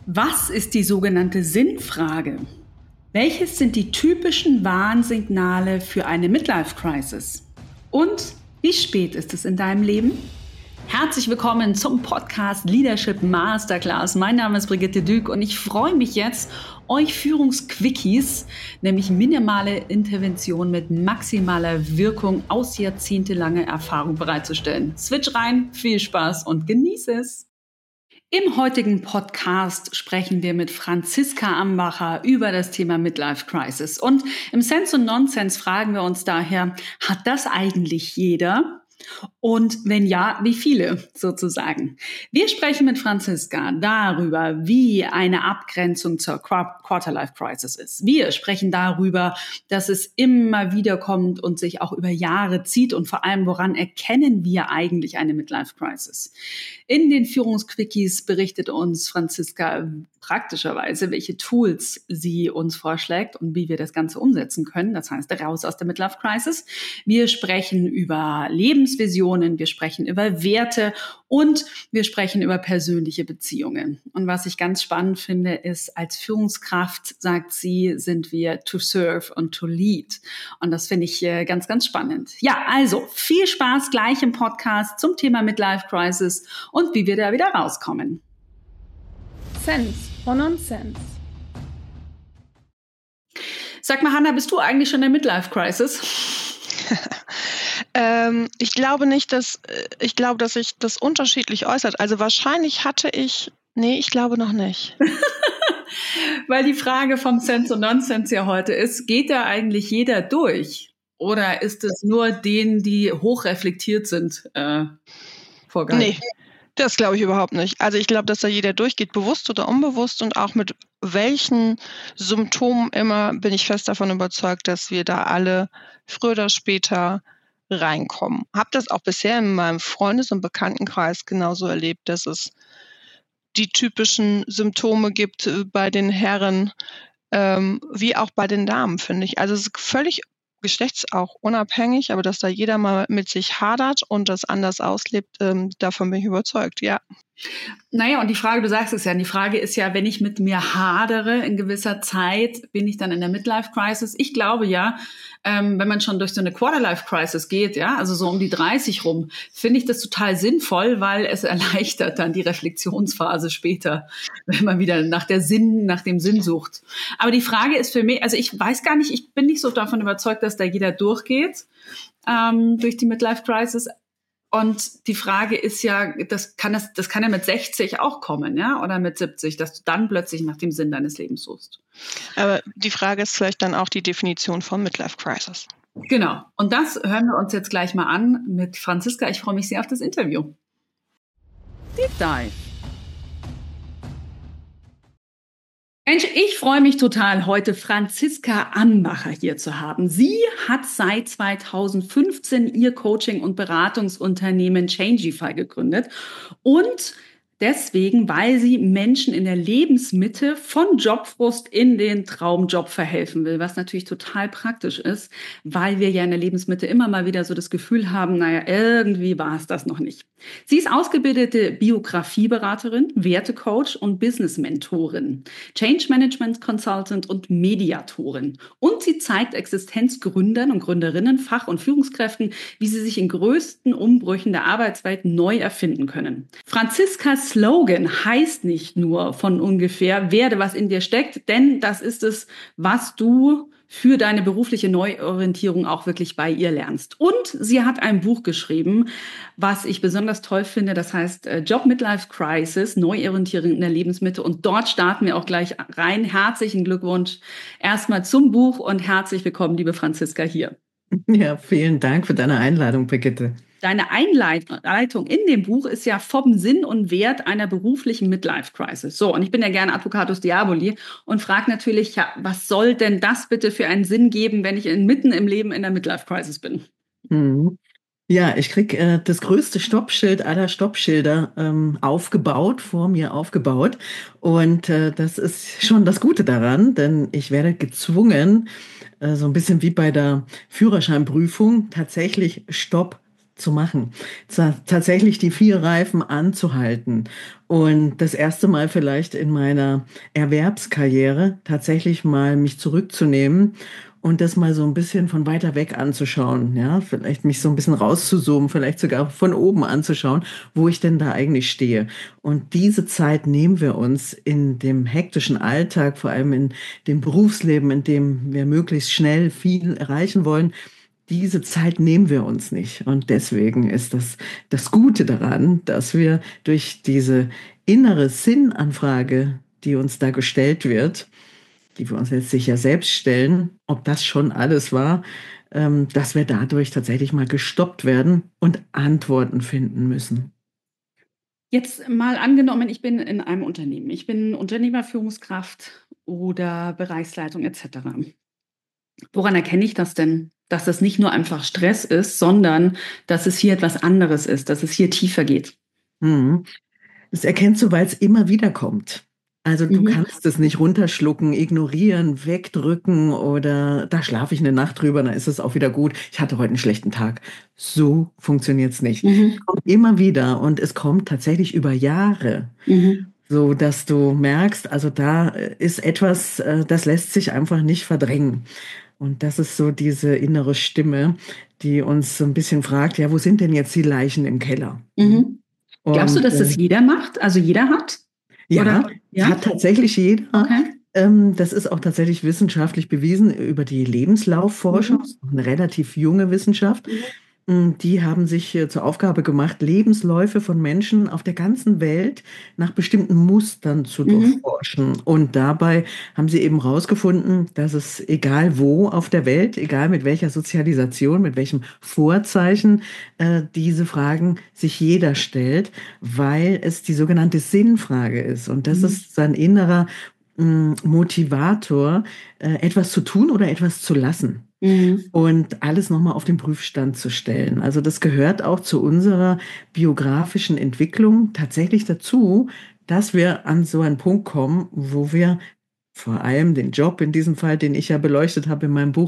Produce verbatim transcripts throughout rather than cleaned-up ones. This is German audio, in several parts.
Was ist die sogenannte Sinnfrage? Welches sind die typischen Warnsignale für eine Midlife-Crisis? Und wie spät ist es in deinem Leben? Herzlich willkommen zum Podcast Leadership Masterclass. Mein Name ist Brigitte Dück und ich freue mich jetzt, euch Führungsquickies, nämlich minimale Intervention mit maximaler Wirkung aus jahrzehntelanger Erfahrung bereitzustellen. Switch rein, viel Spaß und genieße es! Im heutigen Podcast sprechen wir mit Franziska Ambacher über das Thema Midlife Crisis. Und im Sense und Nonsense fragen wir uns daher, hat das eigentlich jeder? Und wenn ja, wie viele sozusagen? Wir sprechen mit Franziska darüber, wie eine Abgrenzung zur Quarter-Life-Crisis ist. Wir sprechen darüber, dass es immer wieder kommt und sich auch über Jahre zieht und vor allem, woran erkennen wir eigentlich eine Midlife-Crisis? In den Führungsquickies berichtet uns Franziska praktischerweise, welche Tools sie uns vorschlägt und wie wir das Ganze umsetzen können. Das heißt, raus aus der Midlife-Crisis. Wir sprechen über Lebensvisionen, wir sprechen über Werte und wir sprechen über persönliche Beziehungen. Und was ich ganz spannend finde, ist, als Führungskraft, sagt sie, sind wir to serve und to lead. Und das finde ich ganz, ganz spannend. Ja, also viel Spaß gleich im Podcast zum Thema Midlife Crisis und wie wir da wieder rauskommen. Sense or Nonsense. Sag mal, Hanna, bist du eigentlich schon in der Midlife Crisis? ähm, ich glaube nicht, dass ich glaube, dass sich das unterschiedlich äußert. Also wahrscheinlich hatte ich, nee, ich glaube noch nicht. Weil die Frage vom Sense und Nonsense ja heute ist, geht da eigentlich jeder durch? Oder ist es nur denen, die hochreflektiert sind, äh, vorgehalten? Nee. Das glaube ich überhaupt nicht. Also ich glaube, dass da jeder durchgeht, bewusst oder unbewusst, und auch mit welchen Symptomen immer, bin ich fest davon überzeugt, dass wir da alle früher oder später reinkommen. Habe das auch bisher in meinem Freundes- und Bekanntenkreis genauso erlebt, dass es die typischen Symptome gibt bei den Herren, ähm, wie auch bei den Damen, finde ich. Also es ist völlig Geschlechts auch unabhängig, aber dass da jeder mal mit sich hadert und das anders auslebt, ähm, davon bin ich überzeugt, ja. Naja, und die Frage, du sagst es ja, die Frage ist ja, wenn ich mit mir hadere in gewisser Zeit, bin ich dann in der Midlife-Crisis? Ich glaube ja, ähm, wenn man schon durch so eine Quarter-Life-Crisis geht, ja, also so um die dreißig rum, finde ich das total sinnvoll, weil es erleichtert dann die Reflexionsphase später, wenn man wieder nach der Sinn, nach dem Sinn sucht. Aber die Frage ist für mich, also ich weiß gar nicht, ich bin nicht so davon überzeugt, dass da jeder durchgeht ähm, durch die Midlife-Crisis. Und die Frage ist ja, das kann das, das kann ja mit sechzig auch kommen, ja, oder mit siebzig, dass du dann plötzlich nach dem Sinn deines Lebens suchst. Aber die Frage ist vielleicht dann auch die Definition von Midlife Crisis. Genau. Und das hören wir uns jetzt gleich mal an mit Franziska. Ich freue mich sehr auf das Interview. Deep Dive. Mensch, ich freue mich total, heute Franziska Ambacher hier zu haben. Sie hat seit zweitausendfünfzehn ihr Coaching- und Beratungsunternehmen Changify gegründet und deswegen, weil sie Menschen in der Lebensmitte von Jobfrust in den Traumjob verhelfen will, was natürlich total praktisch ist, weil wir ja in der Lebensmitte immer mal wieder so das Gefühl haben, naja, irgendwie war es das noch nicht. Sie ist ausgebildete Biografieberaterin, Wertecoach und Business-Mentorin, Change Management Consultant und Mediatorin. Und sie zeigt Existenzgründern und Gründerinnen, Fach- und Führungskräften, wie sie sich in größten Umbrüchen der Arbeitswelt neu erfinden können. Franziskas Slogan heißt nicht nur von ungefähr, werde was in dir steckt, denn das ist es, was du für deine berufliche Neuorientierung auch wirklich bei ihr lernst. Und sie hat ein Buch geschrieben, was ich besonders toll finde, das heißt Job Midlife Crisis, Neuorientierung in der Lebensmitte. Und dort starten wir auch gleich rein. Herzlichen Glückwunsch erstmal zum Buch und herzlich willkommen, liebe Franziska, hier. Ja, vielen Dank für deine Einladung, Brigitte. Deine Einleitung in dem Buch ist ja vom Sinn und Wert einer beruflichen Midlife-Crisis. So, und ich bin ja gerne Advocatus Diaboli und frage natürlich, ja, was soll denn das bitte für einen Sinn geben, wenn ich mitten im Leben in der Midlife-Crisis bin? Mhm. Ja, ich krieg äh, das größte Stoppschild aller Stoppschilder ähm, aufgebaut, vor mir aufgebaut. Und äh, das ist schon das Gute daran, denn ich werde gezwungen, äh, so ein bisschen wie bei der Führerscheinprüfung, tatsächlich Stopp zu machen, Z- tatsächlich die vier Reifen anzuhalten und das erste Mal vielleicht in meiner Erwerbskarriere tatsächlich mal mich zurückzunehmen und das mal so ein bisschen von weiter weg anzuschauen, ja, vielleicht mich so ein bisschen rauszuzoomen, vielleicht sogar von oben anzuschauen, wo ich denn da eigentlich stehe. Und diese Zeit nehmen wir uns in dem hektischen Alltag, vor allem in dem Berufsleben, in dem wir möglichst schnell viel erreichen wollen. Diese Zeit nehmen wir uns nicht. Und deswegen ist das das Gute daran, dass wir durch diese innere Sinnanfrage, die uns da gestellt wird, die wir uns jetzt sicher selbst stellen, ob das schon alles war, ähm, dass wir dadurch tatsächlich mal gestoppt werden und Antworten finden müssen. Jetzt mal angenommen, ich bin in einem Unternehmen. Ich bin Unternehmer, Führungskraft oder Bereichsleitung et cetera. Woran erkenne ich das denn, dass das nicht nur einfach Stress ist, sondern dass es hier etwas anderes ist, dass es hier tiefer geht? Mhm. Das erkennst du, weil es immer wieder kommt. Also du Mhm. kannst es nicht runterschlucken, ignorieren, wegdrücken oder da schlafe ich eine Nacht drüber, dann ist es auch wieder gut. Ich hatte heute einen schlechten Tag. So funktioniert es nicht. Mhm. Es kommt immer wieder und es kommt tatsächlich über Jahre, Mhm. so dass du merkst, also da ist etwas, äh, das lässt sich einfach nicht verdrängen. Und das ist so diese innere Stimme, die uns so ein bisschen fragt, ja, wo sind denn jetzt die Leichen im Keller? Mhm. Glaubst du, Und dass das äh, jeder macht? Also jeder hat? ja, Oder? es Ja? hat tatsächlich jeder. Okay. Ähm, das ist auch tatsächlich wissenschaftlich bewiesen über die Lebenslaufforschung. Das Mhm. ist noch eine relativ junge Wissenschaft. Mhm. Mm, Die haben sich äh, zur Aufgabe gemacht, Lebensläufe von Menschen auf der ganzen Welt nach bestimmten Mustern zu Mhm. durchforschen. Und dabei haben sie eben herausgefunden, dass es egal wo auf der Welt, egal mit welcher Sozialisation, mit welchem Vorzeichen, äh, diese Fragen sich jeder stellt, weil es die sogenannte Sinnfrage ist. Und das Mhm. ist sein innerer mm, Motivator, äh, etwas zu tun oder etwas zu lassen Mhm. und alles nochmal auf den Prüfstand zu stellen. Also das gehört auch zu unserer biografischen Entwicklung tatsächlich dazu, dass wir an so einen Punkt kommen, wo wir vor allem den Job in diesem Fall, den ich ja beleuchtet habe in meinem Buch,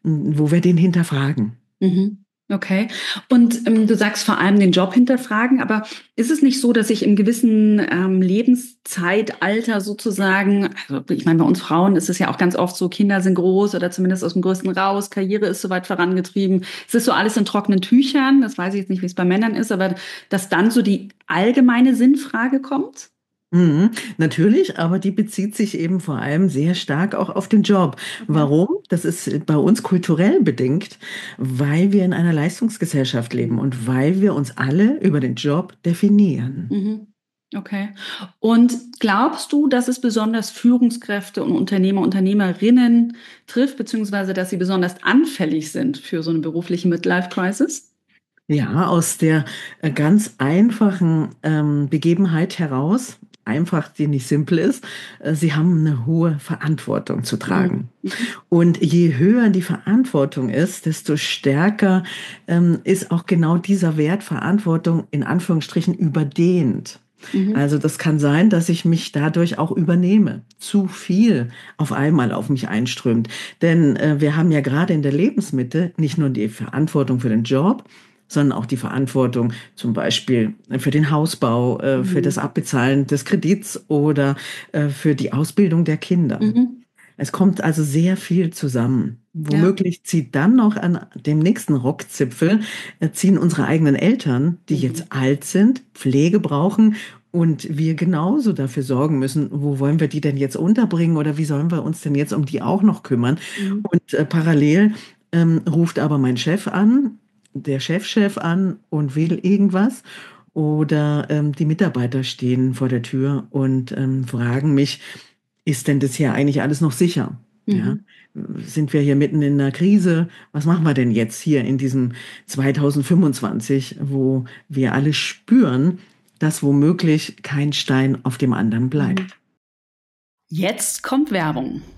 wo wir den hinterfragen. Mhm. Okay. Und ähm, du sagst vor allem den Job hinterfragen, aber ist es nicht so, dass ich im gewissen ähm, Lebenszeitalter sozusagen, also ich meine, bei uns Frauen ist es ja auch ganz oft so, Kinder sind groß oder zumindest aus dem Größten raus, Karriere ist soweit vorangetrieben. Es ist so alles in trockenen Tüchern, das weiß ich jetzt nicht, wie es bei Männern ist, aber dass dann so die allgemeine Sinnfrage kommt? Mhm, natürlich, aber die bezieht sich eben vor allem sehr stark auch auf den Job. Okay. Warum? Das ist bei uns kulturell bedingt, weil wir in einer Leistungsgesellschaft leben und weil wir uns alle über den Job definieren. Mhm. Okay. Und glaubst du, dass es besonders Führungskräfte und Unternehmer, Unternehmerinnen trifft, beziehungsweise dass sie besonders anfällig sind für so eine berufliche Midlife-Crisis? Ja, aus der äh, ganz einfachen ähm, Begebenheit heraus, einfach, die nicht simpel ist, äh, sie haben eine hohe Verantwortung zu Mhm. tragen. Mhm. Und je höher die Verantwortung ist, desto stärker ähm, ist auch genau dieser Wert Verantwortung in Anführungsstrichen überdehnt. Mhm. Also das kann sein, dass ich mich dadurch auch übernehme. Zu viel auf einmal auf mich einströmt. Denn äh, wir haben ja gerade in der Lebensmitte nicht nur die Verantwortung für den Job, sondern auch die Verantwortung zum Beispiel für den Hausbau, äh, für das Mhm. Abbezahlen des Kredits oder äh, für die Ausbildung der Kinder. Mhm. Es kommt also sehr viel zusammen. Ja. Womöglich zieht dann noch an dem nächsten Rockzipfel, äh, ziehen unsere eigenen Eltern, die Mhm. jetzt alt sind, Pflege brauchen und wir genauso dafür sorgen müssen, wo wollen wir die denn jetzt unterbringen oder wie sollen wir uns denn jetzt um die auch noch kümmern? Mhm. Und äh, parallel ähm, ruft aber mein Chef an, der Chefchef an und will irgendwas. Oder ähm, die Mitarbeiter stehen vor der Tür und ähm, fragen mich, ist denn das hier eigentlich alles noch sicher? Ja? Mhm. Sind wir hier mitten in einer Krise? Was machen wir denn jetzt hier in diesem zwanzig fünfundzwanzig, wo wir alle spüren, dass womöglich kein Stein auf dem anderen Mhm. bleibt? Jetzt kommt Werbung.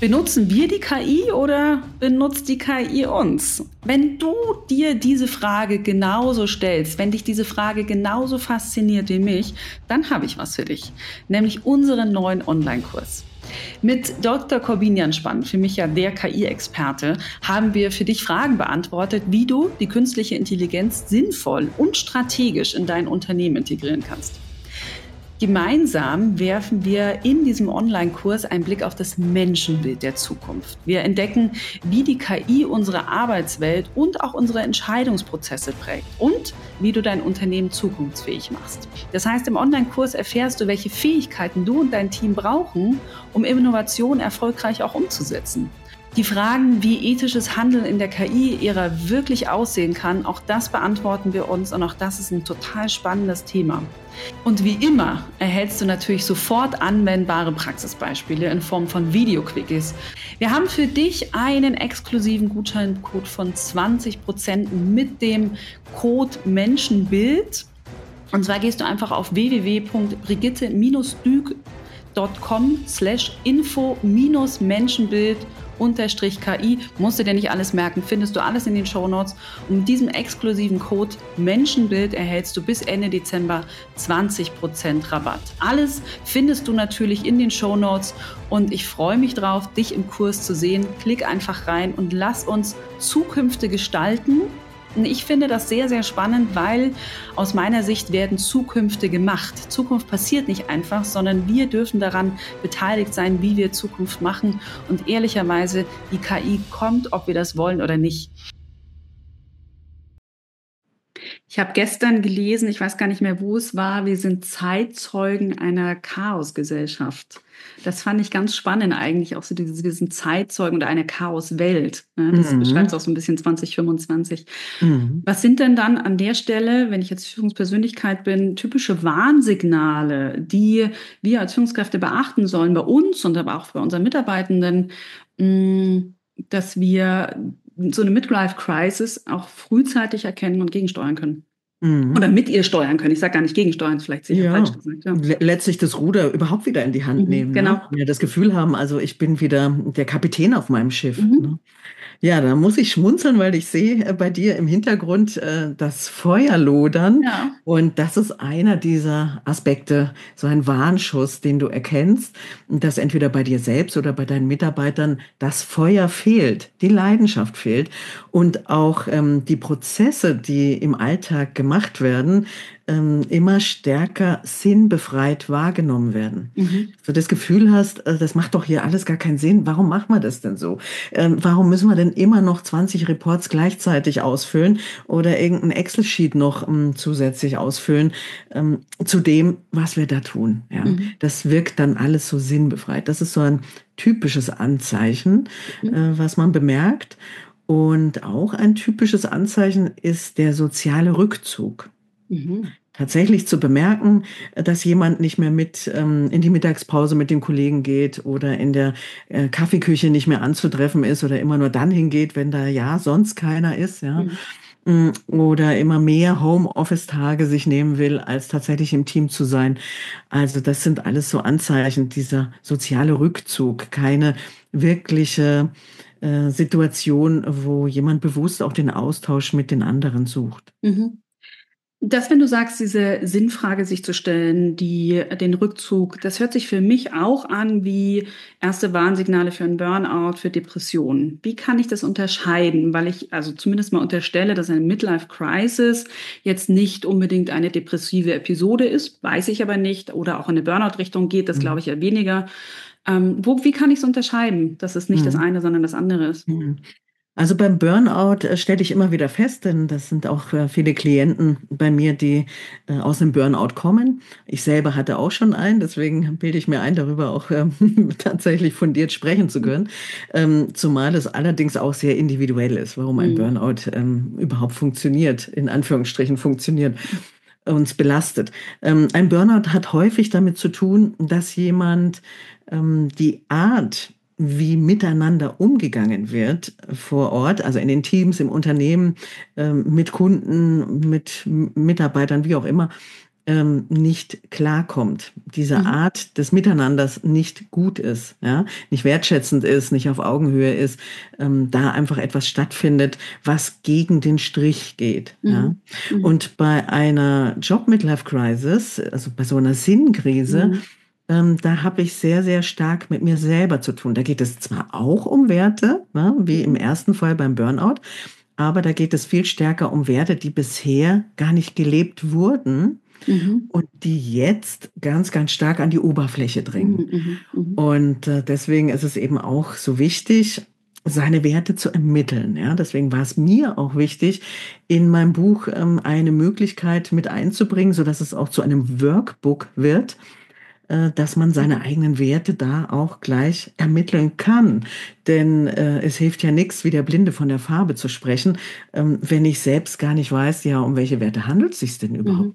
Benutzen wir die K I oder benutzt die K I uns? Wenn du dir diese Frage genauso stellst, wenn dich diese Frage genauso fasziniert wie mich, dann habe ich was für dich, nämlich unseren neuen Online-Kurs. Mit Doktor Corbinian Spann, für mich ja der K I-Experte, haben wir für dich Fragen beantwortet, wie du die künstliche Intelligenz sinnvoll und strategisch in dein Unternehmen integrieren kannst. Gemeinsam werfen wir in diesem Online-Kurs einen Blick auf das Menschenbild der Zukunft. Wir entdecken, wie die K I unsere Arbeitswelt und auch unsere Entscheidungsprozesse prägt und wie du dein Unternehmen zukunftsfähig machst. Das heißt, im Online-Kurs erfährst du, welche Fähigkeiten du und dein Team brauchen, um Innovation erfolgreich auch umzusetzen. Die Fragen, wie ethisches Handeln in der K I-Ära wirklich aussehen kann, auch das beantworten wir uns und auch das ist ein total spannendes Thema. Und wie immer erhältst du natürlich sofort anwendbare Praxisbeispiele in Form von Video-Quickies. Wir haben für dich einen exklusiven Gutscheincode von zwanzig Prozent mit dem Code Menschenbild. Und zwar gehst du einfach auf w w w punkt brigitte düg punkt com slash info menschenbild unterstrich K I, musst du dir nicht alles merken, findest du alles in den Shownotes. Und mit diesem exklusiven Code Menschenbild erhältst du bis Ende Dezember zwanzig Prozent Rabatt. Alles findest du natürlich in den Shownotes und ich freue mich drauf, dich im Kurs zu sehen. Klick einfach rein und lass uns Zukünfte gestalten. Ich finde das sehr, sehr spannend, weil aus meiner Sicht werden Zukünfte gemacht. Zukunft passiert nicht einfach, sondern wir dürfen daran beteiligt sein, wie wir Zukunft machen. Und ehrlicherweise, die K I kommt, ob wir das wollen oder nicht. Ich habe gestern gelesen, ich weiß gar nicht mehr, wo es war, wir sind Zeitzeugen einer Chaosgesellschaft. Das fand ich ganz spannend eigentlich, auch so diese, diesen Zeitzeugen oder eine Chaoswelt. Ne? Das mhm. beschreibt es auch so ein bisschen zwanzig fünfundzwanzig. Mhm. Was sind denn dann an der Stelle, wenn ich jetzt Führungspersönlichkeit bin, typische Warnsignale, die wir als Führungskräfte beachten sollen, bei uns und aber auch bei unseren Mitarbeitenden, mh, dass wir so eine Midlife-Crisis auch frühzeitig erkennen und gegensteuern können. Mhm. Oder mit ihr steuern können. Ich sage gar nicht gegensteuern, vielleicht sicher ja. falsch gesagt. Ja. Letztlich das Ruder überhaupt wieder in die Hand mhm, nehmen. Genau. Ne? Ja, das Gefühl haben, also ich bin wieder der Kapitän auf meinem Schiff. Mhm. Ne? Ja, da muss ich schmunzeln, weil ich sehe bei dir im Hintergrund äh, das Feuer lodern. Ja. Und das ist einer dieser Aspekte, so ein Warnschuss, den du erkennst, dass entweder bei dir selbst oder bei deinen Mitarbeitern das Feuer fehlt, die Leidenschaft fehlt und auch ähm, die Prozesse, die im Alltag gemacht werden, ähm, immer stärker sinnbefreit wahrgenommen werden. Mhm. So das Gefühl hast, äh, das macht doch hier alles gar keinen Sinn. Warum machen wir das denn so? Ähm, warum müssen wir denn immer noch zwanzig Reports gleichzeitig ausfüllen oder irgendein Excel-Sheet noch ähm, zusätzlich ausfüllen ähm, zu dem, was wir da tun? Ja? Mhm. Das wirkt dann alles so sinnbefreit. Das ist so ein typisches Anzeichen, mhm. äh, was man bemerkt. Und auch ein typisches Anzeichen ist der soziale Rückzug. Mhm. Tatsächlich zu bemerken, dass jemand nicht mehr mit ähm, in die Mittagspause mit den Kollegen geht oder in der äh, Kaffeeküche nicht mehr anzutreffen ist oder immer nur dann hingeht, wenn da ja sonst keiner ist, ja. Mhm. Oder immer mehr Homeoffice-Tage sich nehmen will, als tatsächlich im Team zu sein. Also das sind alles so Anzeichen, dieser soziale Rückzug, keine wirkliche äh, Situation, wo jemand bewusst auch den Austausch mit den anderen sucht. Mhm. Das, wenn du sagst, diese Sinnfrage sich zu stellen, die, den Rückzug, das hört sich für mich auch an wie erste Warnsignale für einen Burnout, für Depressionen. Wie kann ich das unterscheiden? Weil ich also zumindest mal unterstelle, dass eine Midlife-Crisis jetzt nicht unbedingt eine depressive Episode ist, weiß ich aber nicht, oder auch in eine Burnout-Richtung geht, das glaube ich ja weniger. Ähm, wo, wie kann ich es unterscheiden, dass es nicht mhm. das eine, sondern das andere ist? Mhm. Also beim Burnout äh, stelle ich immer wieder fest, denn das sind auch äh, viele Klienten bei mir, die äh, aus einem Burnout kommen. Ich selber hatte auch schon einen, deswegen bilde ich mir ein, darüber auch ähm, tatsächlich fundiert sprechen zu können. Ähm, zumal es allerdings auch sehr individuell ist, warum ein mhm. Burnout ähm, überhaupt funktioniert, in Anführungsstrichen funktioniert, uns belastet. Ähm, ein Burnout hat häufig damit zu tun, dass jemand ähm, die Art, wie miteinander umgegangen wird vor Ort, also in den Teams, im Unternehmen, mit Kunden, mit Mitarbeitern, wie auch immer, ähm, nicht klarkommt, diese Mhm. Art des Miteinanders nicht gut ist, ja, nicht wertschätzend ist, nicht auf Augenhöhe ist, ähm, da einfach etwas stattfindet, was gegen den Strich geht, ja. Mhm. Mhm. Und bei einer Job-Midlife-Crisis, also bei so einer Sinnkrise, Mhm. ähm, da habe ich sehr, sehr stark mit mir selber zu tun. Da geht es zwar auch um Werte, ne, wie im Mhm. ersten Fall beim Burnout, aber da geht es viel stärker um Werte, die bisher gar nicht gelebt wurden Mhm. und die jetzt ganz, ganz stark an die Oberfläche Mhm. dringen. Mhm. Mhm. Und äh, deswegen ist es eben auch so wichtig, seine Werte zu ermitteln. Ja, deswegen war es mir auch wichtig, in meinem Buch ähm, eine Möglichkeit mit einzubringen, so dass es auch zu einem Workbook wird, äh, dass man seine eigenen Werte da auch gleich ermitteln kann. Denn äh, es hilft ja nichts, wie der Blinde von der Farbe zu sprechen, ähm, wenn ich selbst gar nicht weiß, ja, um welche Werte handelt es sich denn Mhm. überhaupt?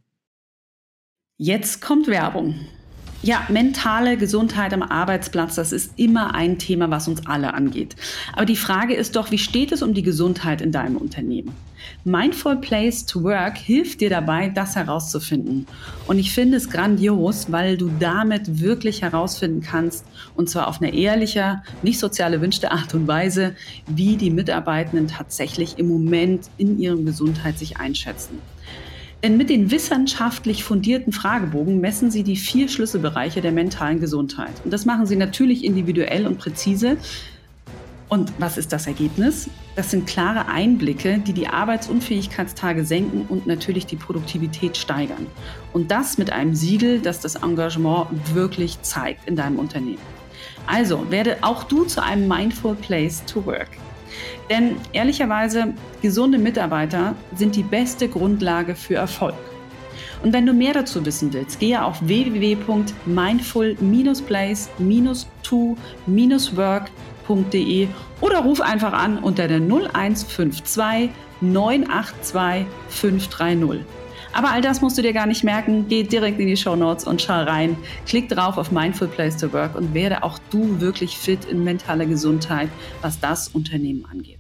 Jetzt kommt Werbung. Ja, mentale Gesundheit am Arbeitsplatz, das ist immer ein Thema, was uns alle angeht. Aber die Frage ist doch, wie steht es um die Gesundheit in deinem Unternehmen? Mindful Place to Work hilft dir dabei, das herauszufinden. Und ich finde es grandios, weil du damit wirklich herausfinden kannst, und zwar auf eine ehrliche, nicht sozial erwünschte Art und Weise, wie die Mitarbeitenden tatsächlich im Moment in ihrer Gesundheit sich einschätzen. Denn mit den wissenschaftlich fundierten Fragebogen messen sie die vier Schlüsselbereiche der mentalen Gesundheit. Und das machen sie natürlich individuell und präzise. Und was ist das Ergebnis? Das sind klare Einblicke, die die Arbeitsunfähigkeitstage senken und natürlich die Produktivität steigern. Und das mit einem Siegel, das das Engagement wirklich zeigt in deinem Unternehmen. Also werde auch du zu einem Mindful Place to Work. Denn ehrlicherweise, gesunde Mitarbeiter sind die beste Grundlage für Erfolg. Und wenn du mehr dazu wissen willst, gehe auf w w w punkt mindful place to work punkt de oder ruf einfach an unter der null eins fünf zwei neun acht zwei fünf drei null. Aber all das musst du dir gar nicht merken. Geh direkt in die Shownotes und schau rein. Klick drauf auf Mindful Place to Work und werde auch du wirklich fit in mentaler Gesundheit, was das Unternehmen angeht.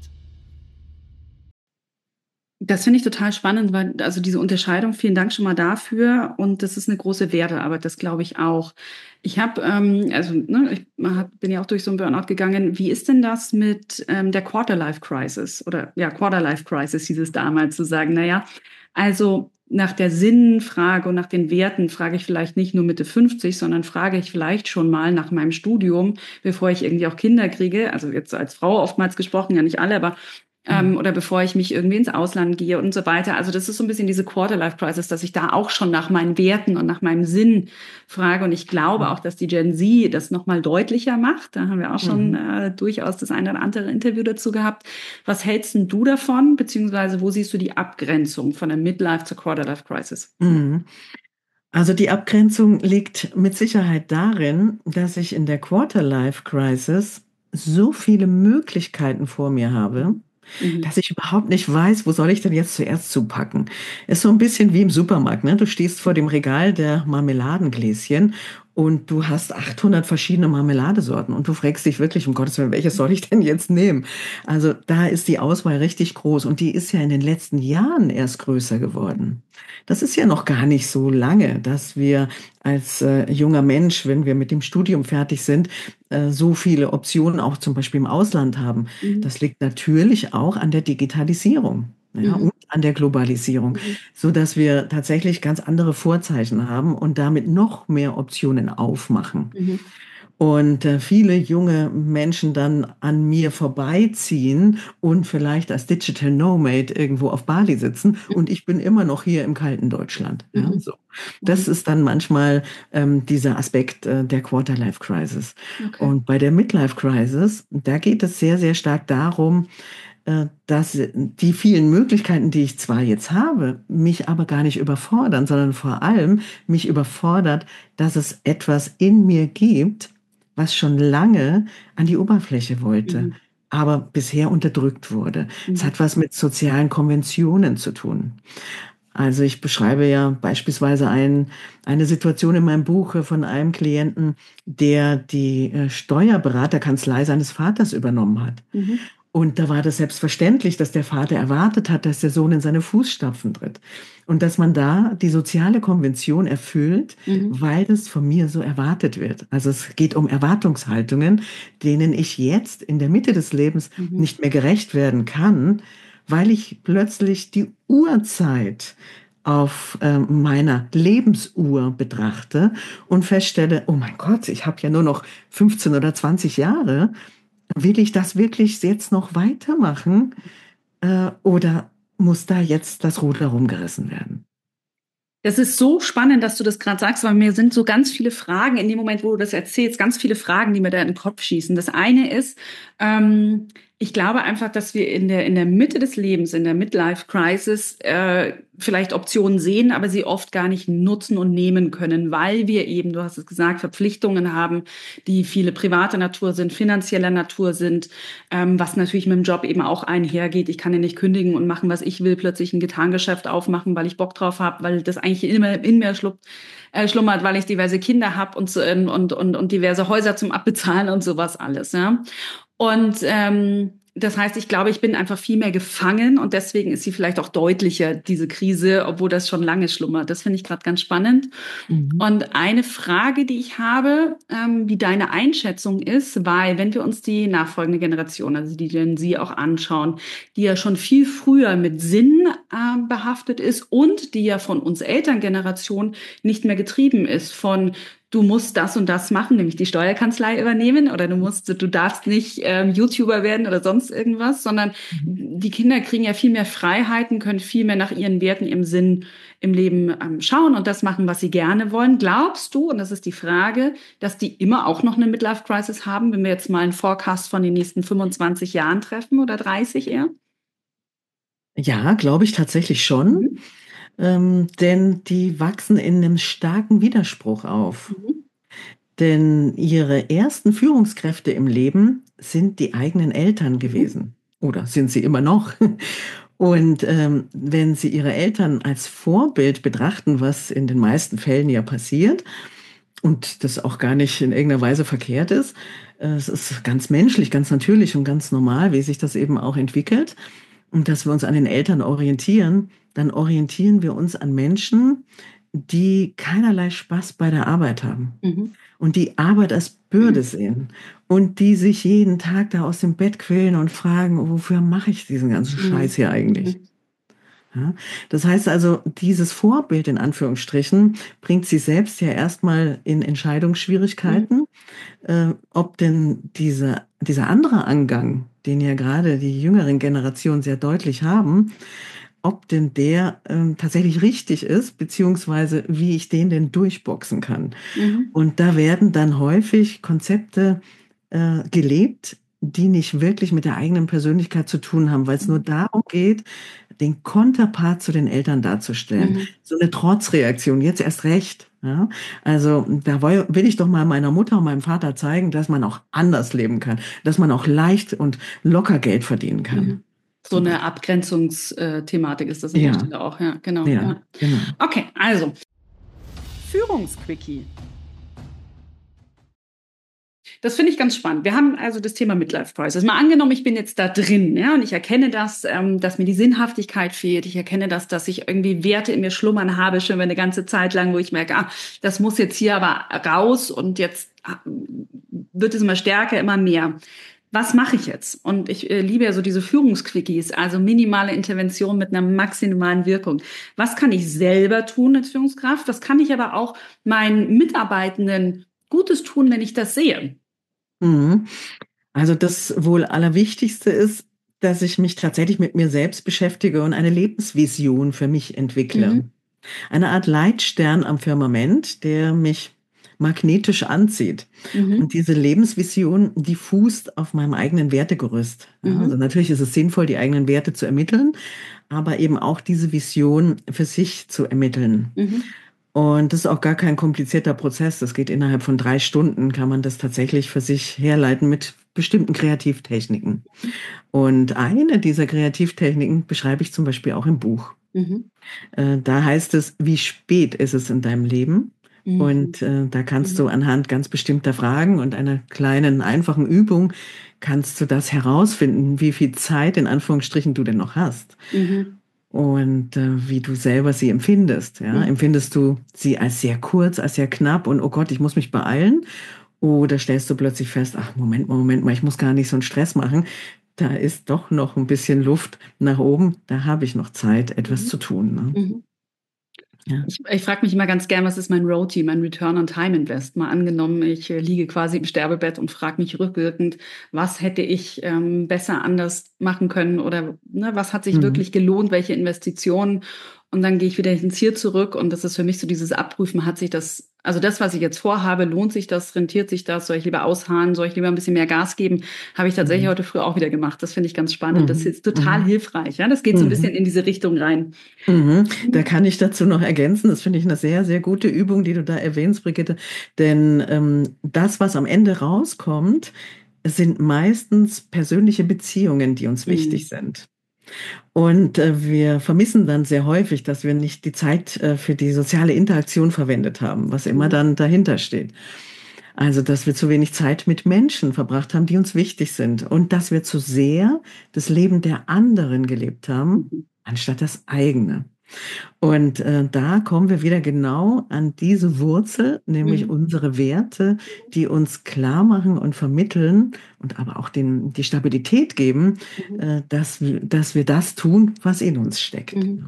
Das finde ich total spannend, weil also diese Unterscheidung, vielen Dank schon mal dafür. Und das ist eine große Wertearbeit, das glaube ich auch. Ich habe, ähm, also ne, ich hab, bin ja auch durch so einen Burnout gegangen. Wie ist denn das mit ähm, der Quarter-Life-Crisis? Oder ja, Quarter-Life-Crisis hieß es damals, zu sagen, naja, also nach der Sinnfrage und nach den Werten frage ich vielleicht nicht nur Mitte fünfzig, sondern frage ich vielleicht schon mal nach meinem Studium, bevor ich irgendwie auch Kinder kriege. Also jetzt als Frau oftmals gesprochen, ja nicht alle, aber ähm, oder bevor ich mich irgendwie ins Ausland gehe und so weiter. Also das ist so ein bisschen diese Quarter-Life-Crisis, dass ich da auch schon nach meinen Werten und nach meinem Sinn frage. Und ich glaube auch, dass die Gen Z das nochmal deutlicher macht. Da haben wir auch schon Mhm. äh, durchaus das eine oder andere Interview dazu gehabt. Was hältst denn du davon? Beziehungsweise wo siehst du die Abgrenzung von der Midlife zur Quarter-Life-Crisis? Mhm. Also die Abgrenzung liegt mit Sicherheit darin, dass ich in der Quarter-Life-Crisis so viele Möglichkeiten vor mir habe, Mhm. dass ich überhaupt nicht weiß, wo soll ich denn jetzt zuerst zupacken. Ist so ein bisschen wie im Supermarkt, ne? Du stehst vor dem Regal der Marmeladengläschen und du hast achthundert verschiedene Marmeladesorten und du fragst dich wirklich, um Gottes Willen, welches soll ich denn jetzt nehmen? Also da ist die Auswahl richtig groß und die ist ja in den letzten Jahren erst größer geworden. Das ist ja noch gar nicht so lange, dass wir als äh, junger Mensch, wenn wir mit dem Studium fertig sind, äh, so viele Optionen auch zum Beispiel im Ausland haben. Mhm. Das liegt natürlich auch an der Digitalisierung, ja, Mhm. und an der Globalisierung, Mhm. so dass wir tatsächlich ganz andere Vorzeichen haben und damit noch mehr Optionen aufmachen. Mhm. Und äh, viele junge Menschen dann an mir vorbeiziehen und vielleicht als Digital Nomad irgendwo auf Bali sitzen und ich bin immer noch hier im kalten Deutschland. Ja, Mhm. so. Mhm. Das ist dann manchmal ähm, dieser Aspekt äh, der Quarter-Life-Crisis. Okay. Und bei der Midlife-Crisis, da geht es sehr, sehr stark darum, äh, dass die vielen Möglichkeiten, die ich zwar jetzt habe, mich aber gar nicht überfordern, sondern vor allem mich überfordert, dass es etwas in mir gibt, was schon lange an die Oberfläche wollte, Mhm. aber bisher unterdrückt wurde. Es Mhm. hat was mit sozialen Konventionen zu tun. Also ich beschreibe ja beispielsweise ein, eine Situation in meinem Buch von einem Klienten, der die äh, Steuerberaterkanzlei seines Vaters übernommen hat. Mhm. Und da war das selbstverständlich, dass der Vater erwartet hat, dass der Sohn in seine Fußstapfen tritt. Und dass man da die soziale Konvention erfüllt, Mhm. weil das von mir so erwartet wird. Also es geht um Erwartungshaltungen, denen ich jetzt in der Mitte des Lebens Mhm. nicht mehr gerecht werden kann, weil ich plötzlich die Uhrzeit auf äh, meiner Lebensuhr betrachte und feststelle, oh mein Gott, ich habe ja nur noch fünfzehn oder zwanzig Jahre. Will ich das wirklich jetzt noch weitermachen, äh, oder muss da jetzt das Ruder rumgerissen werden? Das ist so spannend, dass du das gerade sagst, weil mir sind so ganz viele Fragen in dem Moment, wo du das erzählst, ganz viele Fragen, die mir da in den Kopf schießen. Das eine ist, ähm, ich glaube einfach, dass wir in der, in der Mitte des Lebens, in der Midlife-Crisis, äh, vielleicht Optionen sehen, aber sie oft gar nicht nutzen und nehmen können, weil wir eben, du hast es gesagt, Verpflichtungen haben, die viele private Natur sind, finanzieller Natur sind, ähm, was natürlich mit dem Job eben auch einhergeht. Ich kann ja nicht kündigen und machen, was ich will, plötzlich ein Gitarrengeschäft aufmachen, weil ich Bock drauf habe, weil das eigentlich immer in mir schluckt, äh, schlummert, weil ich diverse Kinder habe und, so, und, und, und diverse Häuser zum Abbezahlen und sowas alles. Ja? Und ähm, das heißt, ich glaube, ich bin einfach viel mehr gefangen und deswegen ist sie vielleicht auch deutlicher, diese Krise, obwohl das schon lange schlummert. Das finde ich gerade ganz spannend. Mhm. Und eine Frage, die ich habe, ähm, wie deine Einschätzung ist, weil wenn wir uns die nachfolgende Generation, also die Gen Z auch anschauen, die ja schon viel früher mit Sinn äh, behaftet ist und die ja von uns Elterngeneration nicht mehr getrieben ist von du musst das und das machen, nämlich die Steuerkanzlei übernehmen oder du musst, du darfst nicht ähm, YouTuber werden oder sonst irgendwas, sondern die Kinder kriegen ja viel mehr Freiheiten, können viel mehr nach ihren Werten, ihrem Sinn im Leben ähm, schauen und das machen, was sie gerne wollen. Glaubst du, und das ist die Frage, dass die immer auch noch eine Midlife-Crisis haben, wenn wir jetzt mal einen Forecast von den nächsten fünfundzwanzig Jahren treffen oder dreißig eher? Ja, glaube ich tatsächlich schon, Mhm. ähm, denn die wachsen in einem starken Widerspruch auf. Mhm. Denn ihre ersten Führungskräfte im Leben sind die eigenen Eltern Mhm. gewesen. Oder sind sie immer noch? Und ähm, wenn sie ihre Eltern als Vorbild betrachten, was in den meisten Fällen ja passiert, und das auch gar nicht in irgendeiner Weise verkehrt ist, äh, es ist ganz menschlich, ganz natürlich und ganz normal, wie sich das eben auch entwickelt, und dass wir uns an den Eltern orientieren, dann orientieren wir uns an Menschen, die keinerlei Spaß bei der Arbeit haben Mhm. und die Arbeit als Bürde sehen und die sich jeden Tag da aus dem Bett quälen und fragen, wofür mache ich diesen ganzen Scheiß Mhm. hier eigentlich? Mhm. Ja, das heißt also, dieses Vorbild in Anführungsstrichen bringt sie selbst ja erstmal in Mhm. Entscheidungsschwierigkeiten, äh, ob denn diese, dieser andere Angang, den ja gerade die jüngeren Generationen sehr deutlich haben, ob denn der ähm, tatsächlich richtig ist, beziehungsweise wie ich den denn durchboxen kann. Mhm. Und da werden dann häufig Konzepte äh, gelebt, die nicht wirklich mit der eigenen Persönlichkeit zu tun haben, weil es nur darum geht, den Konterpart zu den Eltern darzustellen. Mhm. So eine Trotzreaktion, jetzt erst recht. Ja? Also da woll- will ich doch mal meiner Mutter und meinem Vater zeigen, dass man auch anders leben kann, dass man auch leicht und locker Geld verdienen kann. Mhm. So Zum eine Beispiel. Abgrenzungsthematik ist das an der Ja, Stelle auch, ja, genau. ja, Ja. genau. Okay, also Führungsquickie. Das finde ich ganz spannend. Wir haben also das Thema Midlife Crisis. Mal angenommen, ich bin jetzt da drin, ja, und ich erkenne das, ähm, dass mir die Sinnhaftigkeit fehlt. Ich erkenne das, dass ich irgendwie Werte in mir schlummern habe, schon eine ganze Zeit lang, wo ich merke, ah, das muss jetzt hier aber raus und jetzt ah, wird es immer stärker, immer mehr. Was mache ich jetzt? Und ich äh, liebe ja so diese Führungsquickies, also minimale Intervention mit einer maximalen Wirkung. Was kann ich selber tun als Führungskraft? Was kann ich aber auch meinen Mitarbeitenden Gutes tun, wenn ich das sehe? Mhm. Also das wohl Allerwichtigste ist, dass ich mich tatsächlich mit mir selbst beschäftige und eine Lebensvision für mich entwickle. Mhm. Eine Art Leitstern am Firmament, der mich magnetisch anzieht. Und Mhm. diese Lebensvision, die fußt auf meinem eigenen Wertegerüst. Ja, also Mhm. natürlich ist es sinnvoll, die eigenen Werte zu ermitteln, aber eben auch diese Vision für sich zu ermitteln. Mhm. Und das ist auch gar kein komplizierter Prozess. Das geht innerhalb von drei Stunden, kann man das tatsächlich für sich herleiten mit bestimmten Kreativtechniken. Und eine dieser Kreativtechniken beschreibe ich zum Beispiel auch im Buch. Mhm. Äh, Da heißt es, wie spät ist es in deinem Leben? Und äh, da kannst Mhm. du anhand ganz bestimmter Fragen und einer kleinen, einfachen Übung, kannst du das herausfinden, wie viel Zeit in Anführungsstrichen du denn noch hast Mhm. und äh, wie du selber sie empfindest. Ja? Mhm. Empfindest du sie als sehr kurz, als sehr knapp und oh Gott, ich muss mich beeilen? Oder stellst du plötzlich fest, ach Moment mal, Moment mal, ich muss gar nicht so einen Stress machen. Da ist doch noch ein bisschen Luft nach oben. Da habe ich noch Zeit, etwas Mhm. zu tun. Ne? Mhm. Ja. Ich, ich frage mich immer ganz gern, was ist mein R O T I, mein Return on Time Invest? Mal angenommen, ich äh, liege quasi im Sterbebett und frage mich rückwirkend, was hätte ich ähm, besser anders machen können oder ne, was hat sich Mhm. wirklich gelohnt, welche Investitionen? Und dann gehe ich wieder ins Hier zurück und das ist für mich so dieses Abprüfen, hat sich das, also das, was ich jetzt vorhabe, lohnt sich das, rentiert sich das, soll ich lieber ausharren, soll ich lieber ein bisschen mehr Gas geben? Habe ich tatsächlich Mhm. heute früh auch wieder gemacht. Das finde ich ganz spannend. Das Mhm. ist total Mhm. hilfreich. Ja? Das geht so ein bisschen Mhm. in diese Richtung rein. Mhm. Da Mhm. kann ich dazu noch ergänzen, das finde ich eine sehr, sehr gute Übung, die du da erwähnst, Brigitte. Denn ähm, das, was am Ende rauskommt, sind meistens persönliche Beziehungen, die uns wichtig Mhm. sind. Und äh, wir vermissen dann sehr häufig, dass wir nicht die Zeit äh, für die soziale Interaktion verwendet haben, was immer Mhm. dann dahinter steht. Also, dass wir zu wenig Zeit mit Menschen verbracht haben, die uns wichtig sind. Und dass wir zu sehr das Leben der anderen gelebt haben, Mhm. anstatt das eigene. Und äh, da kommen wir wieder genau an diese Wurzel, nämlich Mhm. unsere Werte, die uns klar machen und vermitteln und aber auch den, die Stabilität geben, Mhm. äh, dass, wir- dass wir das tun, was in uns steckt. Mhm.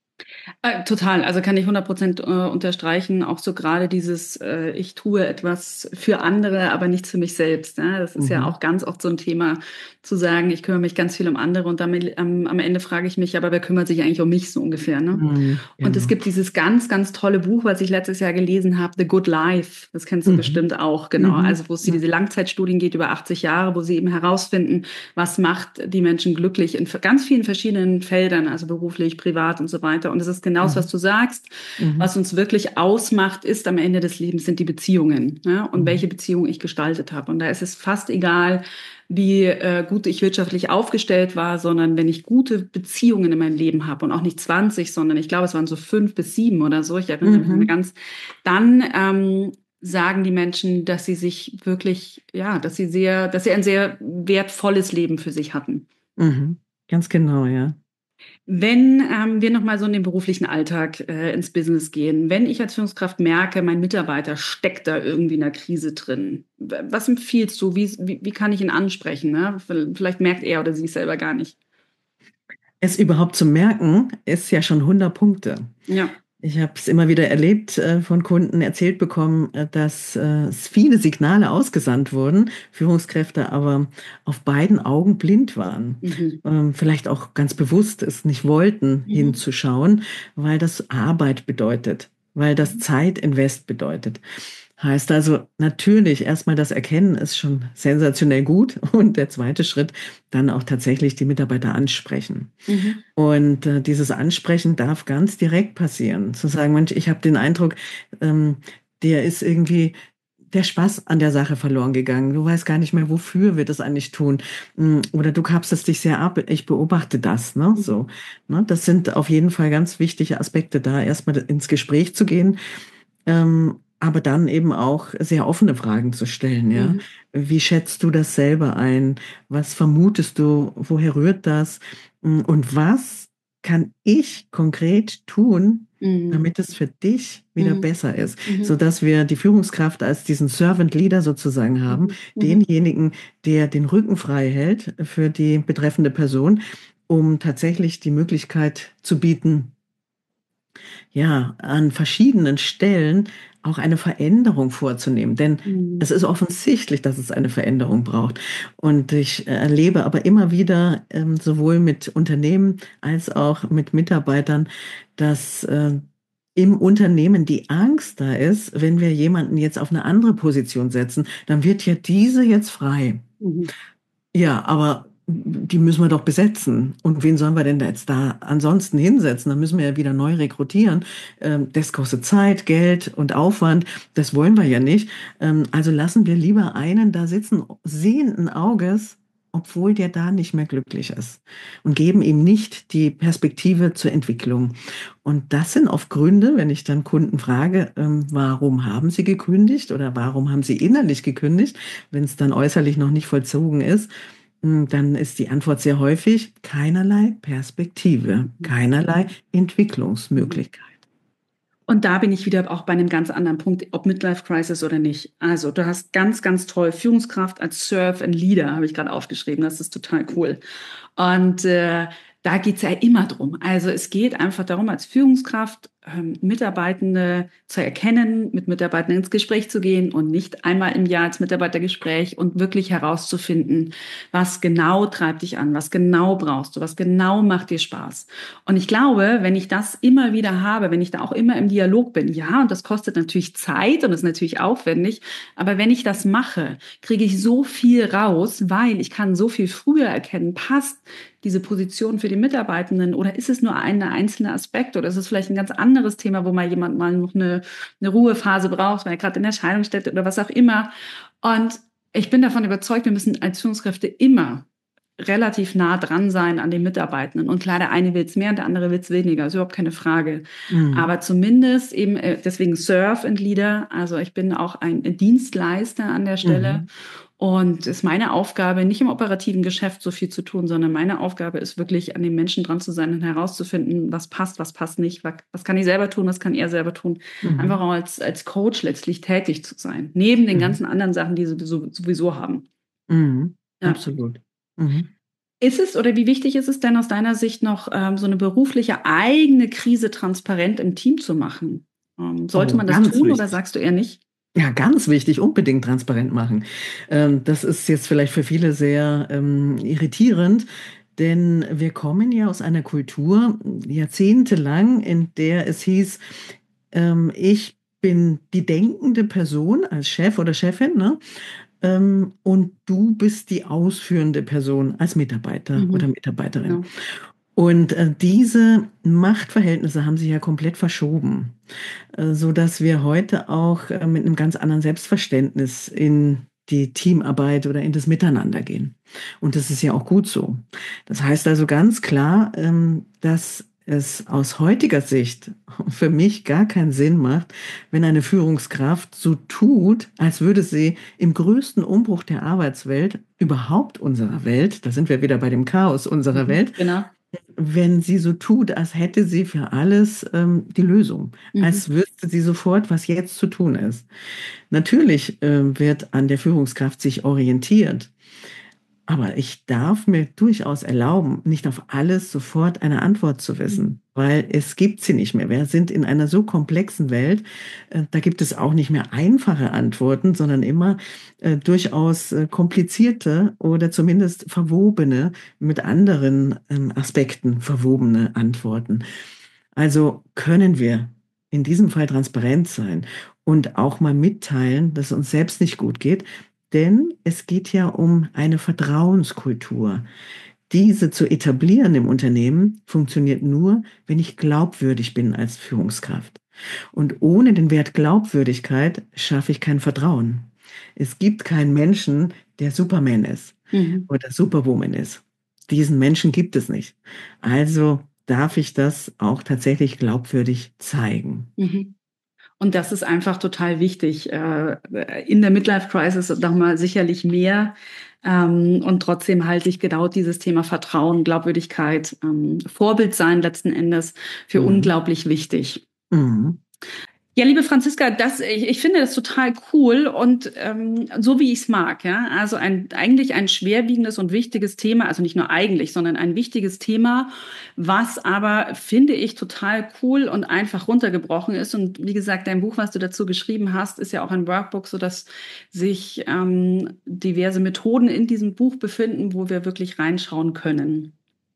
Äh, total, also kann ich hundert Prozent äh, unterstreichen. Auch so gerade dieses, äh, ich tue etwas für andere, aber nichts für mich selbst. Ja? Das ist ja Mhm. auch ganz oft so ein Thema, zu sagen, ich kümmere mich ganz viel um andere und damit, ähm, am Ende frage ich mich, aber wer kümmert sich eigentlich um mich so ungefähr, ne? Mhm. Und es Genau. gibt dieses ganz, ganz tolle Buch, was ich letztes Jahr gelesen habe, The Good Life. Das kennst du Mhm. bestimmt auch, genau. Mhm. Also wo es diese Mhm. Langzeitstudien geht über achtzig Jahre, wo sie eben herausfinden, was macht die Menschen glücklich in ganz vielen verschiedenen Feldern, also beruflich, privat und so weiter. Und es ist genau das, was Mhm. du sagst. Mhm. Was uns wirklich ausmacht, ist am Ende des Lebens sind die Beziehungen, ja? Und welche Mhm. Beziehung ich gestaltet habe. Und da ist es fast egal, wie äh, gut ich wirtschaftlich aufgestellt war, sondern wenn ich gute Beziehungen in meinem Leben habe und auch nicht zwanzig, sondern ich glaube, es waren so fünf bis sieben oder so, ich erinnere mich nicht mehr Mhm. ganz, dann ähm, sagen die Menschen, dass sie sich wirklich, ja, dass sie sehr, dass sie ein sehr wertvolles Leben für sich hatten. Mhm. Ganz genau, ja. Wenn ähm, wir nochmal so in den beruflichen Alltag äh, ins Business gehen, wenn ich als Führungskraft merke, mein Mitarbeiter steckt da irgendwie in einer Krise drin, w- was empfiehlst du? Wie, wie, wie kann ich ihn ansprechen? Ne? Vielleicht merkt er oder sie es selber gar nicht. Es überhaupt zu merken, ist ja schon hundert Punkte. Ja. Ich habe es immer wieder erlebt, äh, von Kunden erzählt bekommen, äh, dass äh, es viele Signale ausgesandt wurden, Führungskräfte aber auf beiden Augen blind waren. Mhm. Ähm, vielleicht auch ganz bewusst es nicht wollten, Mhm. hinzuschauen, weil das Arbeit bedeutet, weil das Zeitinvest bedeutet. Heißt also, natürlich, erstmal das Erkennen ist schon sensationell gut und der zweite Schritt, dann auch tatsächlich die Mitarbeiter ansprechen. Mhm. Und äh, dieses Ansprechen darf ganz direkt passieren. Zu sagen, Mensch, ich habe den Eindruck, ähm, der ist irgendwie der Spaß an der Sache verloren gegangen. Du weißt gar nicht mehr, wofür wir das eigentlich tun. Mm, Oder du kapselst dich sehr ab. Ich beobachte das, ne? Mhm. So, ne? Das sind auf jeden Fall ganz wichtige Aspekte, da erstmal ins Gespräch zu gehen. Ähm, aber dann eben auch sehr offene Fragen zu stellen, ja. Mhm. Wie schätzt du das selber ein? Was vermutest du? Woher rührt das? Mm, Und was kann ich konkret tun, Mhm. damit es für dich wieder Mhm. besser ist? Mhm. Sodass wir die Führungskraft als diesen Servant Leader sozusagen haben, Mhm. Mhm. denjenigen, der den Rücken frei hält für die betreffende Person, um tatsächlich die Möglichkeit zu bieten, ja, an verschiedenen Stellen auch eine Veränderung vorzunehmen. Denn Mhm. es ist offensichtlich, dass es eine Veränderung braucht. Und ich äh, erlebe aber immer wieder, ähm, sowohl mit Unternehmen als auch mit Mitarbeitern, dass äh, im Unternehmen die Angst da ist, wenn wir jemanden jetzt auf eine andere Position setzen, dann wird ja diese jetzt frei. Mhm. Ja, aber die müssen wir doch besetzen. Und wen sollen wir denn da jetzt da ansonsten hinsetzen? Da müssen wir ja wieder neu rekrutieren. Ähm, das kostet Zeit, Geld und Aufwand. Das wollen wir ja nicht. Ähm, also lassen wir lieber einen da sitzen, sehenden Auges, obwohl der da nicht mehr glücklich ist und geben ihm nicht die Perspektive zur Entwicklung. Und das sind oft Gründe, wenn ich dann Kunden frage, ähm, warum haben sie gekündigt oder warum haben sie innerlich gekündigt, wenn es dann äußerlich noch nicht vollzogen ist, mh, dann ist die Antwort sehr häufig keinerlei Perspektive, keinerlei Entwicklungsmöglichkeit. Und da bin ich wieder auch bei einem ganz anderen Punkt, ob Midlife Crisis oder nicht. Also du hast ganz, ganz toll Führungskraft als Serve and Leader, habe ich gerade aufgeschrieben. Das ist total cool. Und äh, da geht's ja immer drum. Also es geht einfach darum, als Führungskraft ähm, Mitarbeitende zu erkennen, mit Mitarbeitenden ins Gespräch zu gehen und nicht einmal im Jahr als Mitarbeitergespräch und wirklich herauszufinden, was genau treibt dich an, was genau brauchst du, was genau macht dir Spaß. Und ich glaube, wenn ich das immer wieder habe, wenn ich da auch immer im Dialog bin, ja, und das kostet natürlich Zeit und ist natürlich aufwendig, aber wenn ich das mache, kriege ich so viel raus, weil ich kann so viel früher erkennen, passt diese Position für die Mitarbeitenden oder ist es nur ein einzelner Aspekt oder ist es vielleicht ein ganz anderes Thema, wo mal jemand mal noch eine, eine Ruhephase braucht, weil er gerade in der Scheidung steht oder was auch immer. Und ich bin davon überzeugt, wir müssen als Führungskräfte immer relativ nah dran sein an den Mitarbeitenden. Und klar, der eine will es mehr und der andere will es weniger, ist überhaupt keine Frage. Mhm. Aber zumindest eben, deswegen Serve and Leader, also ich bin auch ein Dienstleister an der Stelle. Mhm. Und es ist meine Aufgabe, nicht im operativen Geschäft so viel zu tun, sondern meine Aufgabe ist wirklich, an den Menschen dran zu sein und herauszufinden, was passt, was passt nicht, was, was kann ich selber tun, was kann er selber tun. Mhm. Einfach auch als, als Coach letztlich tätig zu sein, neben den mhm. ganzen anderen Sachen, die sie sowieso, sowieso haben. Mhm. Ja. Absolut. Mhm. Ist es oder wie wichtig ist es denn aus deiner Sicht noch, ähm, so eine berufliche eigene Krise transparent im Team zu machen? Ähm, sollte oh, man das tun wichtig. Oder sagst du eher nicht? Ja, ganz wichtig, unbedingt transparent machen. Ähm, das ist jetzt vielleicht für viele sehr ähm, irritierend, denn wir kommen ja aus einer Kultur jahrzehntelang, in der es hieß, ähm, ich bin die denkende Person als Chef oder Chefin, ne? Ähm, und du bist die ausführende Person als Mitarbeiter mhm. oder Mitarbeiterin. Ja. Und äh, diese Machtverhältnisse haben sich ja komplett verschoben, äh, so dass wir heute auch äh, mit einem ganz anderen Selbstverständnis in die Teamarbeit oder in das Miteinander gehen. Und das ist ja auch gut so. Das heißt also ganz klar, ähm, dass es aus heutiger Sicht für mich gar keinen Sinn macht, wenn eine Führungskraft so tut, als würde sie im größten Umbruch der Arbeitswelt, überhaupt unserer Welt, da sind wir wieder bei dem Chaos unserer mhm, Welt, genau. wenn sie so tut, als hätte sie für alles ähm, die Lösung, mhm. als wüsste sie sofort, was jetzt zu tun ist. Natürlich äh, wird an der Führungskraft sich orientiert, aber ich darf mir durchaus erlauben, nicht auf alles sofort eine Antwort zu wissen, weil es gibt sie nicht mehr. Wir sind in einer so komplexen Welt, äh, da gibt es auch nicht mehr einfache Antworten, sondern immer äh, durchaus äh, komplizierte oder zumindest verwobene, mit anderen ähm, Aspekten verwobene Antworten. Also können wir in diesem Fall transparent sein und auch mal mitteilen, dass es uns selbst nicht gut geht, denn es geht ja um eine Vertrauenskultur. Diese zu etablieren im Unternehmen funktioniert nur, wenn ich glaubwürdig bin als Führungskraft. Und ohne den Wert Glaubwürdigkeit schaffe ich kein Vertrauen. Es gibt keinen Menschen, der Superman ist mhm. oder Superwoman ist. Diesen Menschen gibt es nicht. Also darf ich das auch tatsächlich glaubwürdig zeigen. Mhm. Und das ist einfach total wichtig. In der Midlife-Crisis nochmal sicherlich mehr. Und trotzdem halte ich genau dieses Thema Vertrauen, Glaubwürdigkeit, Vorbild sein letzten Endes für mhm. unglaublich wichtig. Mhm. Ja, liebe Franziska, das, ich, ich finde das total cool und ähm, so wie ich es mag, ja, also ein eigentlich ein schwerwiegendes und wichtiges Thema, also nicht nur eigentlich, sondern ein wichtiges Thema, was aber, finde ich, total cool und einfach runtergebrochen ist. Und wie gesagt, dein Buch, was du dazu geschrieben hast, ist ja auch ein Workbook, sodass sich ähm, diverse Methoden in diesem Buch befinden, wo wir wirklich reinschauen können.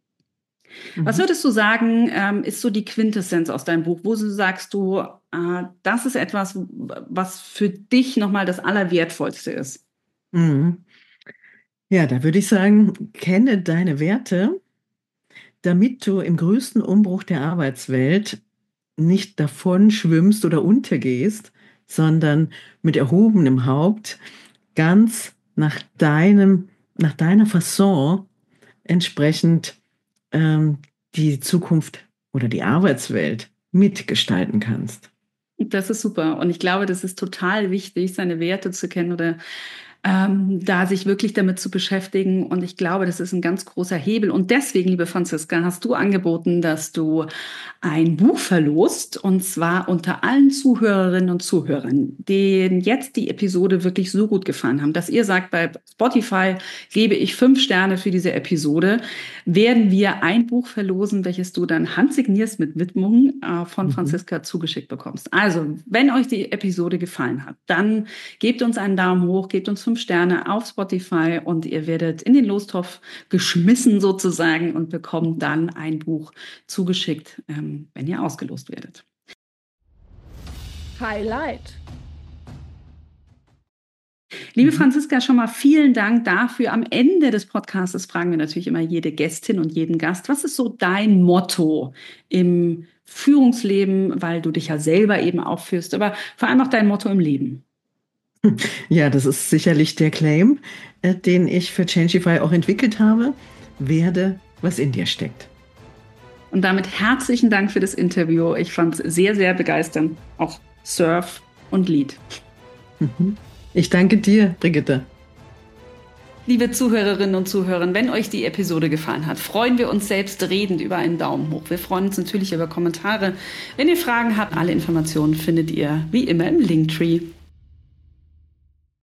Was würdest du sagen, ähm, ist so die Quintessenz aus deinem Buch? Wo sagst du, äh, das ist etwas, was für dich nochmal das Allerwertvollste ist? Mhm. Ja, da würde ich sagen, kenne deine Werte, damit du im größten Umbruch der Arbeitswelt nicht davon schwimmst oder untergehst, sondern mit erhobenem Haupt ganz nach deinem nach deiner Fasson entsprechend ähm, die Zukunft oder die Arbeitswelt mitgestalten kannst. Das ist super. Und ich glaube, das ist total wichtig, seine Werte zu kennen oder ähm, da sich wirklich damit zu beschäftigen. Und ich glaube, das ist ein ganz großer Hebel. Und deswegen, liebe Franziska, hast du angeboten, dass du ein Buch verlost, und zwar unter allen Zuhörerinnen und Zuhörern, denen jetzt die Episode wirklich so gut gefallen haben, dass ihr sagt, bei Spotify gebe ich fünf Sterne für diese Episode, werden wir ein Buch verlosen, welches du dann handsignierst mit Widmung äh, von mhm. Franziska zugeschickt bekommst. Also, wenn euch die Episode gefallen hat, dann gebt uns einen Daumen hoch, gebt uns fünf Sterne auf Spotify und ihr werdet in den Lostopf geschmissen sozusagen und bekommt dann ein Buch zugeschickt, ähm, wenn ihr ausgelost werdet. Highlight. Liebe Franziska, schon mal vielen Dank dafür. Am Ende des Podcasts fragen wir natürlich immer jede Gästin und jeden Gast, was ist so dein Motto im Führungsleben, weil du dich ja selber eben auch führst, aber vor allem auch dein Motto im Leben? Ja, das ist sicherlich der Claim, äh, den ich für Changify auch entwickelt habe. Werde, was in dir steckt. Und damit herzlichen Dank für das Interview. Ich fand es sehr, sehr begeisternd. Auch Surf und Lied. Ich danke dir, Brigitte. Liebe Zuhörerinnen und Zuhörer, wenn euch die Episode gefallen hat, freuen wir uns selbstredend über einen Daumen hoch. Wir freuen uns natürlich über Kommentare. Wenn ihr Fragen habt, alle Informationen findet ihr wie immer im Linktree.